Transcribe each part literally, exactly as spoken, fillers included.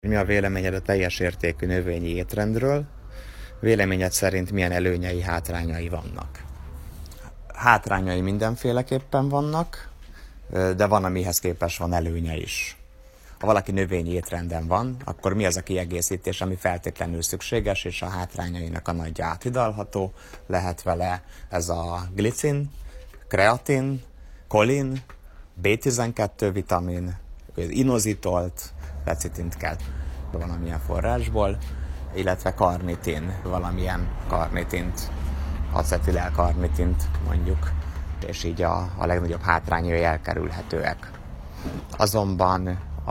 Mi a véleményed a teljes értékű növényi étrendről? Véleményed szerint milyen előnyei, hátrányai vannak? Hátrányai mindenféleképpen vannak, de van, amihez képest van előnye is. Ha valaki növényi étrenden van, akkor mi az a kiegészítés, ami feltétlenül szükséges, és a hátrányainak a nagyja áthidalható? Lehet vele ez a glicin, kreatin, kolin, bé tizenkettő vitamin, inozitolt, lecitint kell valamilyen forrásból, illetve karnitin, valamilyen karnitint, acetilelkarnitint mondjuk, és így a, a legnagyobb hátrányai elkerülhetőek. Azonban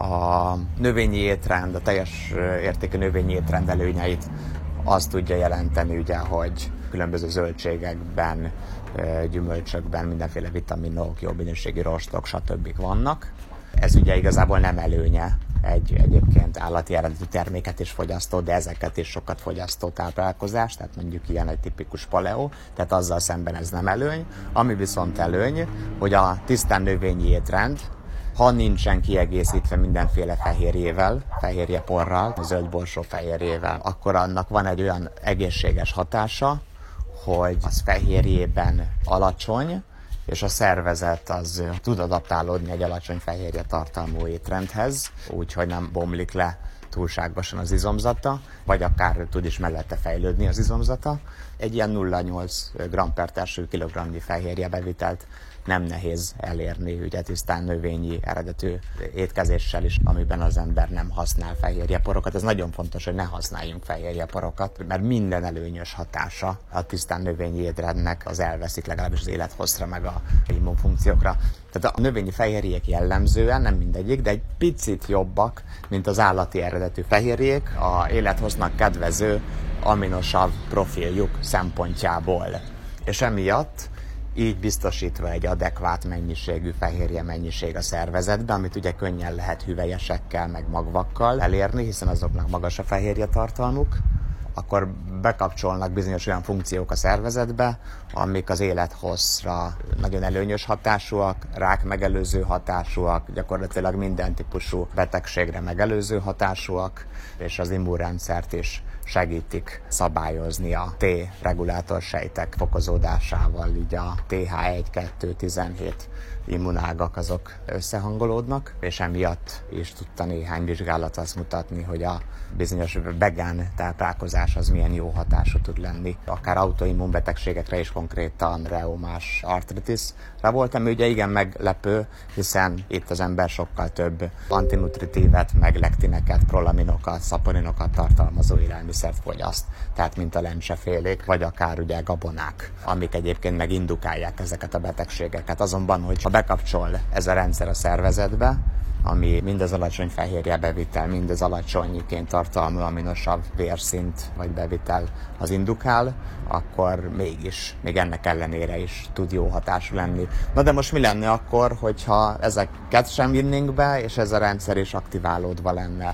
a növényi étrend, a teljes értékű növényi étrend előnyeit azt tudja jelenteni, ugye, hogy különböző zöldségekben, gyümölcsökben mindenféle vitaminok, jó minőségi rostok, stb. Vannak. Ez ugye igazából nem előnye egy egyébként állati eredetű terméket is fogyasztó, de ezeket is sokat fogyasztó táplálkozás, tehát mondjuk ilyen egy tipikus paleo, tehát azzal szemben ez nem előny. Ami viszont előny, hogy a tisztán növényi étrend, ha nincsen kiegészítve mindenféle fehérjével, fehérjeporral, zöldborsó fehérjével, akkor annak van egy olyan egészséges hatása, hogy az fehérjében alacsony, és a szervezet az tud adaptálódni egy alacsony fehérje tartalmú étrendhez, úgyhogy nem bomlik le túlságosan az izomzata, vagy akár tud is mellette fejlődni az izomzata. Egy ilyen nulla egész nyolc g per testő kilogramnyi fehérje bevitelt nem nehéz elérni, ugye tisztán növényi eredetű étkezéssel is, amiben az ember nem használ fehérjeporokat. Ez nagyon fontos, hogy ne használjunk fehérjeporokat, mert minden előnyös hatása a tisztán növényi étrendnek az elveszik, legalábbis az élethosszra, meg a immunfunkciókra. Tehát a növényi fehérjék jellemzően, nem mindegyik, de egy picit jobbak, mint az állati eredetű fehérjék, a élethoznak kedvező aminosav profiljuk szempontjából. És emiatt így biztosítva egy adekvát mennyiségű fehérje mennyiség a szervezetben, amit ugye könnyen lehet hüvelyesekkel, meg magvakkal elérni, hiszen azoknak magas a fehérje tartalmuk, akkor bekapcsolnak bizonyos olyan funkciók a szervezetbe, amik az élethosszra nagyon előnyös hatásúak, rák megelőző hatásúak, gyakorlatilag minden típusú betegségre megelőző hatásúak, és az immunrendszert is segítik szabályozni a T-regulátor sejtek fokozódásával, így a té há egy, kettő, tizenhét immunágak azok összehangolódnak, és emiatt is tudta néhány vizsgálat azt mutatni, hogy a bizonyos vegán táplálkozás az milyen jó hatású tud lenni. Akár autoimmunbetegségekre is, konkrétan reumás artritisra volt, ami ugye igen meglepő, hiszen itt az ember sokkal több antinutritívet, meg lektineket, prolaminokat, szaporinokat tartalmazó élelmiszert fogyaszt, tehát mint a lencsefélék, vagy akár ugye gabonák, amik egyébként meg indukálják ezeket a betegségeket. Azonban, hogy ha bekapcsol ez a rendszer a szervezetbe, ami mind az alacsony fehérje bevitel, mind az alacsonyként tartalmú aminosav vérszint vagy bevitel az indukál, akkor mégis, még ennek ellenére is tud jó hatású lenni. Na de most mi lenne akkor, hogyha ezeket sem vinnénk be, és ez a rendszer is aktiválódva lenne?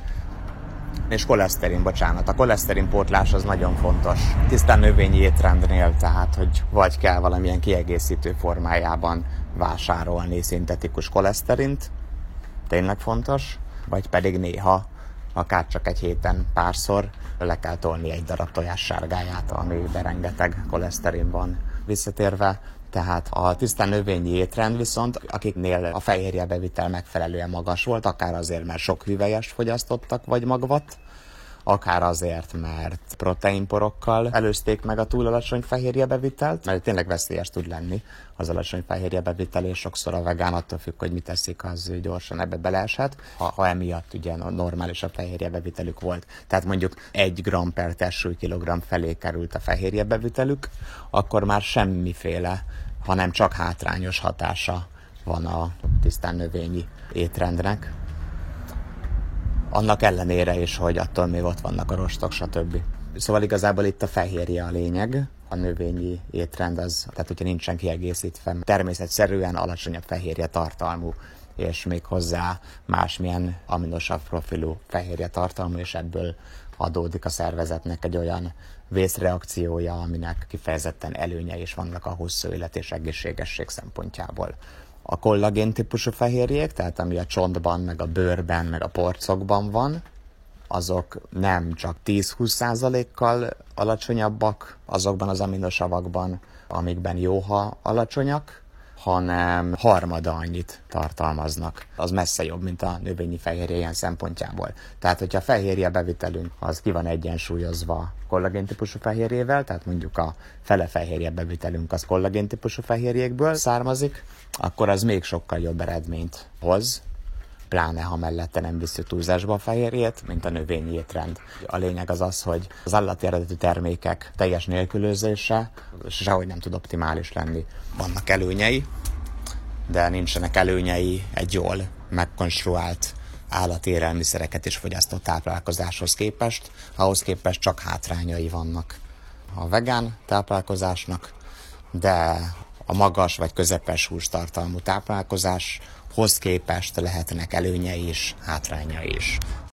És koleszterin, bocsánat. A koleszterin pótlás az nagyon fontos. Tisztán növényi étrendnél, tehát, hogy vagy kell valamilyen kiegészítő formájában vásárolni szintetikus koleszterint, tényleg fontos, vagy pedig néha, akár csak egy héten párszor le kell tolni egy darab tojássárgáját, amiben rengeteg koleszterin van. Visszatérve, tehát a tisztán növényi étrend viszont, akiknél a fehérjebevitel megfelelően magas volt, akár azért, mert sok hüvelyest fogyasztottak, vagy magvat, akár azért, mert proteinporokkal előzték meg a túl alacsony fehérjebevitelt, mert tényleg veszélyes tud lenni az alacsony fehérjebevitel, és sokszor a vegán attól függ, hogy mit teszik, az gyorsan ebbe beleeshet, ha, ha emiatt ugye normális a fehérjebevitelük volt. Tehát mondjuk egy gram per testsúly kilogramm felé került a fehérjebevitelük, akkor már semmiféle, hanem csak hátrányos hatása van a tisztán növényi étrendnek. Annak ellenére is, hogy attól még ott vannak a rostok, stb. Szóval igazából itt a fehérje a lényeg, a növényi étrend az, tehát hogyha nincsen kiegészítve, természetszerűen alacsonyabb fehérje tartalmú, és még hozzá másmilyen aminosav profilú fehérje tartalmú, és ebből adódik a szervezetnek egy olyan vészreakciója, aminek kifejezetten előnyei is vannak a hosszú élet és egészségesség szempontjából. A kollagén típusú fehérjék, tehát ami a csontban, meg a bőrben, meg a porcokban van, azok nem csak tíz-húsz százalékkal alacsonyabbak azokban az aminosavakban, amikben jó, ha alacsonyak, hanem harmada annyit tartalmaznak. Az messze jobb, mint a növényi fehérje ilyen szempontjából. Tehát, hogyha a fehérje bevitelünk, az ki van egyensúlyozva kollagéntípusú fehérjével, tehát mondjuk a fele fehérje bevitelünk az kollagéntípusú fehérjékből származik, akkor az még sokkal jobb eredményt hoz, pláne ha mellette nem visszük túlzásba a fehérjét, mint a növényi étrend. A lényeg az az, hogy az állati eredetű termékek teljes nélkülözése sehogy nem tud optimális lenni. Vannak előnyei, de nincsenek előnyei egy jól megkonstruált állati élelmiszereket és fogyasztott táplálkozáshoz képest, ahhoz képest csak hátrányai vannak a vegán táplálkozásnak, de a magas vagy közepes hústartalmú táplálkozáshoz képest lehetnek előnyei is, hátrányai is.